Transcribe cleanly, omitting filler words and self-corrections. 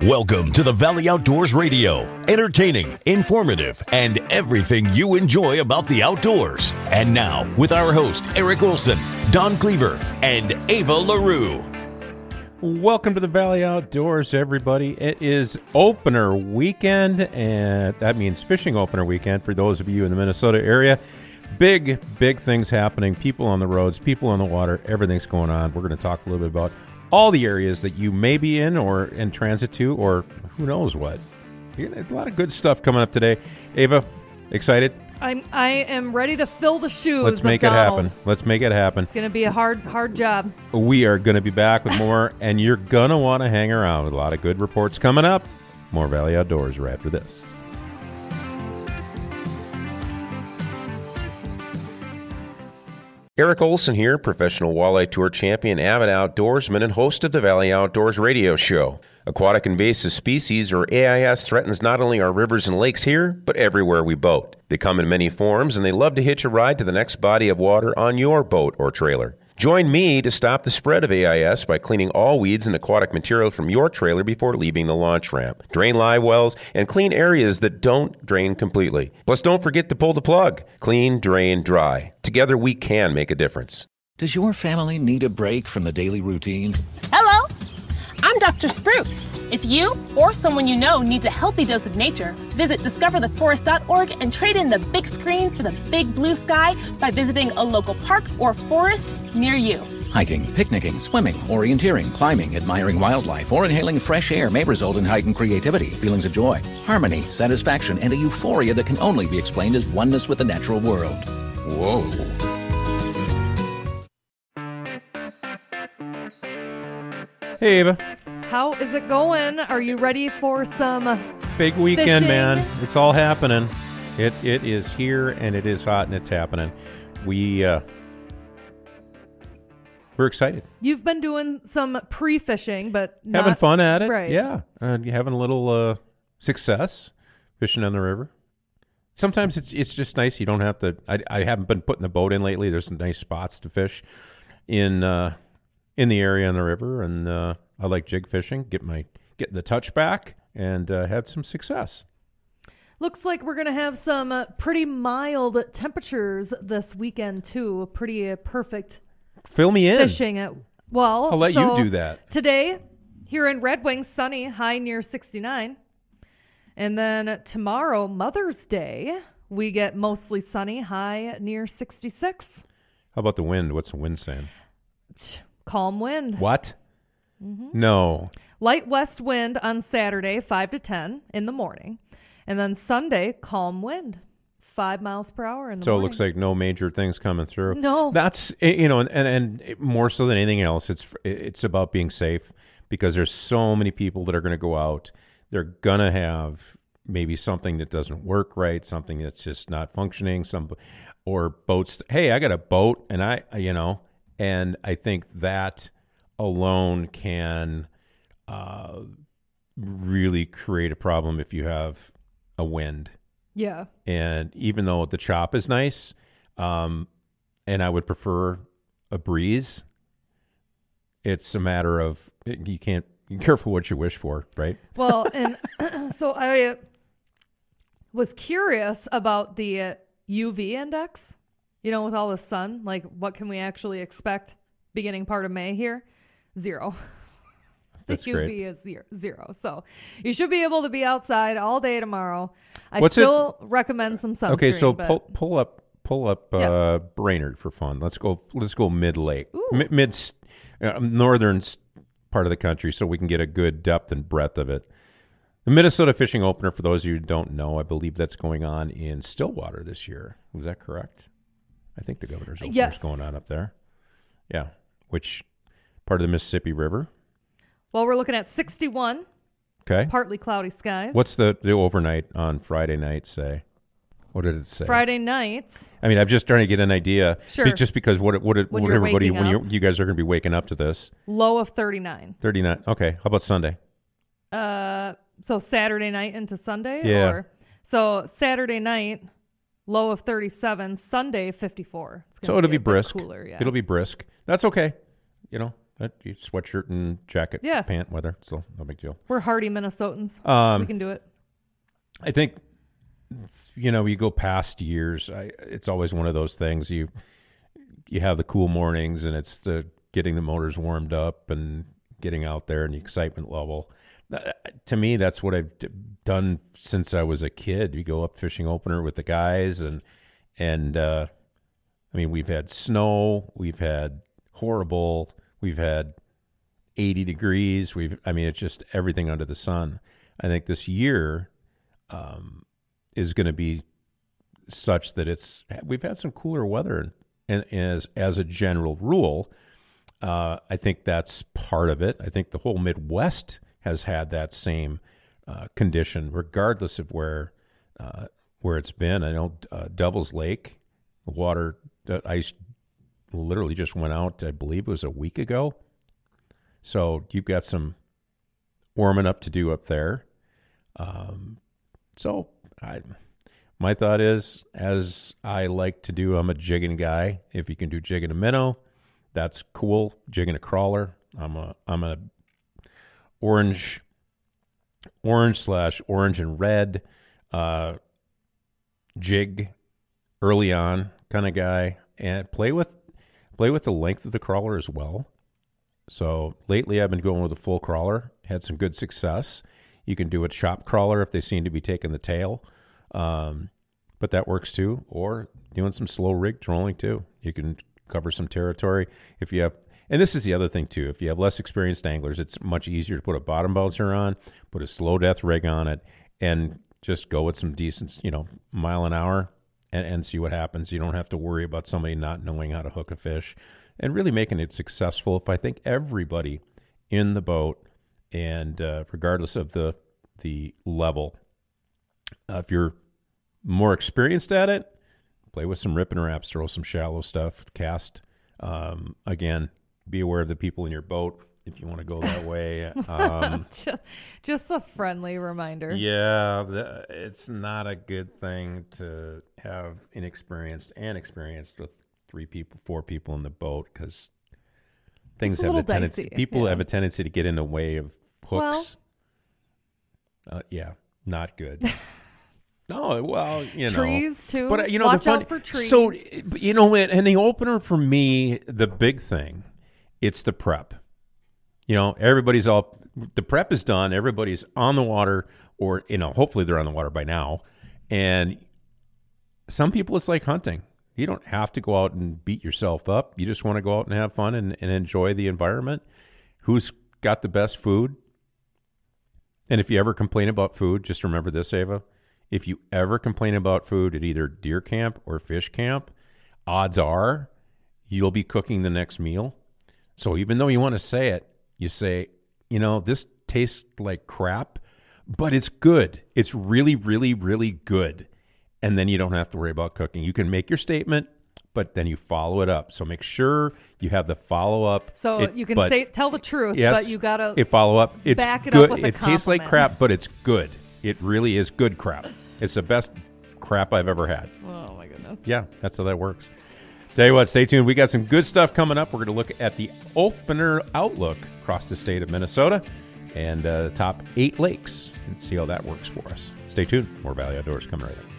Welcome to the Valley Outdoors Radio. Entertaining, informative, and everything you enjoy about the outdoors. And now, with our host, Eric Olson, Don Cleaver, and Ava LaRue. Welcome to the Valley Outdoors, everybody. It is opener weekend, and that means fishing opener weekend for those of you in the Minnesota area. Big things happening. People on the roads, people on the water, everything's going on. We're going to talk a little bit about all the areas that you may be in or in transit to, or who knows what. A lot of good stuff coming up today. Ava, excited? I am ready to fill the shoes. Let's make it happen. Let's make it happen. It's going to be a hard job. We are going to be back with more, and you're going to want to hang around with a lot of good reports coming up. More Valley Outdoors right after this. Eric Olson here, professional walleye tour champion, avid outdoorsman, and host of the Valley Outdoors Radio Show. Aquatic invasive species, or AIS, threatens not only our rivers and lakes here, but everywhere we boat. They come in many forms, and they love to hitch a ride to the next body of water on your boat or trailer. Join me to stop the spread of AIS by cleaning all weeds and aquatic material from your trailer before leaving the launch ramp. Drain live wells and clean areas that don't drain completely. Plus, don't forget to pull the plug. Clean, drain, dry. Together, we can make a difference. Does your family need a break from the daily routine? Hello, I'm Dr. Spruce. If you or someone you know needs a healthy dose of nature, visit discovertheforest.org and trade in the big screen for the big blue sky by visiting a local park or forest near you. Hiking, picnicking, swimming, orienteering, climbing, admiring wildlife, or inhaling fresh air may result in heightened creativity, feelings of joy, harmony, satisfaction, and a euphoria that can only be explained as oneness with the natural world. Whoa. Hey, Ava. How is it going? Are you ready for some big weekend, fishing? Man? It's all happening. It is here, and it is hot, and it's happening. We're excited. You've been doing some pre-fishing, but not having fun at it. Right. Yeah. Having a little success fishing on the river. Sometimes it's just nice. You don't have to. I haven't been putting the boat in lately. There's some nice spots to fish in the area on the river, and I like jig fishing. Get the touch back, and had some success. Looks like we're going to have some pretty mild temperatures this weekend too. Pretty perfect. Fill me in. Fishing at I'll let you do that. Today, here in Red Wing, sunny, high near 69. And then tomorrow, Mother's Day, we get mostly sunny, high near 66. How about the wind? What's the wind saying? Calm wind. What? Mm-hmm. No. Light west wind on Saturday, 5 to 10 in the morning. And then Sunday, calm wind, 5 miles per hour in the morning. So it looks like no major things coming through. No. That's, and more so than anything else, it's about being safe, because there's so many people that are going to go out. They're going to have maybe something that doesn't work right, something that's just not functioning, or boats. Hey, I got a boat, and and I think that alone can really create a problem if you have a wind. Yeah. And even though the chop is nice, and I would prefer a breeze, it's a matter of you can't. Be careful what you wish for, right? Well, and so I was curious about the UV index, with all the sun, like what can we actually expect beginning part of May here? 0. That's the great. UV is 0. So you should be able to be outside all day tomorrow. I recommend some sunscreen. Okay, so pull up Brainerd for fun. Let's go mid-lake, mid northern part of the country, so we can get a good depth and breadth of it. The Minnesota Fishing Opener, for those of you who don't know, I believe that's going on in Stillwater this year. Was that correct? I think the Governor's Opener is going on up there. Yeah. Which part of the Mississippi River? Well, we're looking at 61. Okay. Partly cloudy skies. What's the overnight on Friday night say? What did it say? Friday night. I mean, I'm just trying to get an idea. Sure. Just because what everybody, when you guys are going to be waking up to this. Low of 39. 39. Okay. How about Sunday? So Saturday night into Sunday? Yeah. So Saturday night, low of 37. Sunday, 54. So it'll be brisk. Cooler, yeah. It'll be brisk. That's okay. Sweatshirt and jacket, Yeah. pant weather, so no big deal. We're hardy Minnesotans. We can do it. I think, you go past years. It's always one of those things. You have the cool mornings, and it's the getting the motors warmed up and getting out there and the excitement level. To me, that's what I've done since I was a kid. You go up fishing opener with the guys, and I mean, we've had snow, we've had horrible, we've had 80 degrees. It's just everything under the sun. I think this year is going to be such that we've had some cooler weather, and as a general rule, I think that's part of it. I think the whole Midwest has had that same condition, regardless of where it's been. I know Devil's Lake, the ice literally just went out, I believe it was a week ago. So you've got some warming up to do up there. My thought is, as I like to do, I'm a jigging guy. If you can do jigging a minnow, that's cool. Jigging a crawler, I'm a orange / orange and red jig early on kind of guy, and play with the length of the crawler as well. So lately I've been going with a full crawler, had some good success. You can do a chop crawler if they seem to be taking the tail, but that works too. Or doing some slow rig trolling too. You can cover some territory if you have. And this is the other thing too. If you have less experienced anglers, it's much easier to put a bottom bouncer on, put a slow death rig on it, and just go with some decent, mile an hour and see what happens. You don't have to worry about somebody not knowing how to hook a fish, and really making it successful. If I think everybody in the boat, and regardless of the level, if you're more experienced at it, play with some ripping wraps, throw some shallow stuff, cast. Again, be aware of the people in your boat if you want to go that way. Just a friendly reminder. Yeah, it's not a good thing to have inexperienced and experienced with 3 people, 4 people in the boat, because things have a tendency. Dicey. People have a tendency to get in the way of hooks. Not good. No, well, trees too. But watch out for trees. So and the opener for me, the big thing, it's the prep. The prep is done. Everybody's on the water, or hopefully they're on the water by now. And some people, it's like hunting. You don't have to go out and beat yourself up. You just want to go out and have fun and enjoy the environment. Who's got the best food? And if you ever complain about food, just remember this, Ava. If you ever complain about food at either deer camp or fish camp, odds are you'll be cooking the next meal. So even though you want to say it, you say, this tastes like crap, but it's good. It's really, really, really good. And then you don't have to worry about cooking. You can make your statement, but then you follow it up. So make sure you have the follow-up. So you can tell the truth, yes, but you got to follow up. It's back it good. up with a It tastes like crap, but it's good. It really is good crap. It's the best crap I've ever had. Oh, my goodness. Yeah, that's how that works. Tell you what, stay tuned. We got some good stuff coming up. We're going to look at the opener outlook across the state of Minnesota and the top 8 lakes and see how that works for us. Stay tuned. More Valley Outdoors coming right up.